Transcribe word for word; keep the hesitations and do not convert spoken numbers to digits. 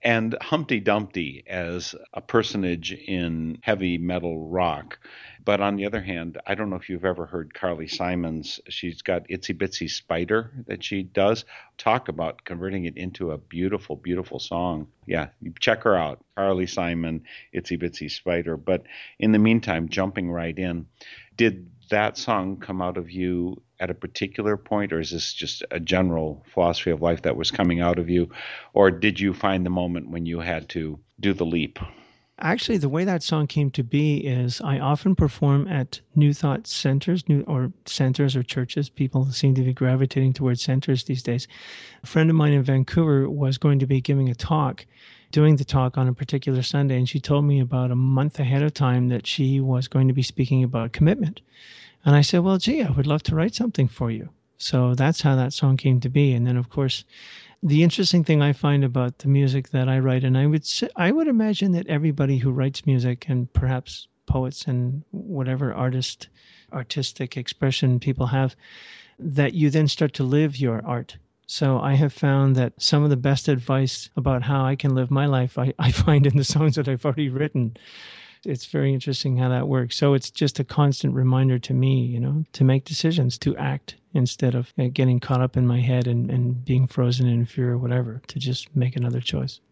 and Humpty Dumpty as a personage in heavy metal rock. But on the other hand, I don't know if you've ever heard Carly Simon's. She's got Itsy Bitsy Spider that she does. Talk about converting it into a beautiful, beautiful song. Yeah, you check her out, Carly Simon, Itsy Bitsy Spider. But in the meantime, jumping right in, did that song come out of you at a particular point, or is this just a general philosophy of life that was coming out of you? Or did you find the moment when you had to do the leap? Actually, the way that song came to be is I often perform at New Thought centers, new or centers or churches. People seem to be gravitating towards centers these days. A friend of mine in Vancouver was going to be giving a talk, doing the talk on a particular Sunday, and she told me about a month ahead of time that she was going to be speaking about commitment. And I said, well, gee, I would love to write something for you. So that's how that song came to be. And then, of course, the interesting thing I find about the music that I write, and I would say, I would imagine that everybody who writes music, and perhaps poets and whatever artist, artistic expression people have, that you then start to live your art. So I have found that some of the best advice about how I can live my life, I, I find in the songs that I've already written. It's very interesting how that works. So it's just a constant reminder to me, you know, to make decisions, to act instead of uh, getting caught up in my head and, and being frozen in fear or whatever, to just make another choice.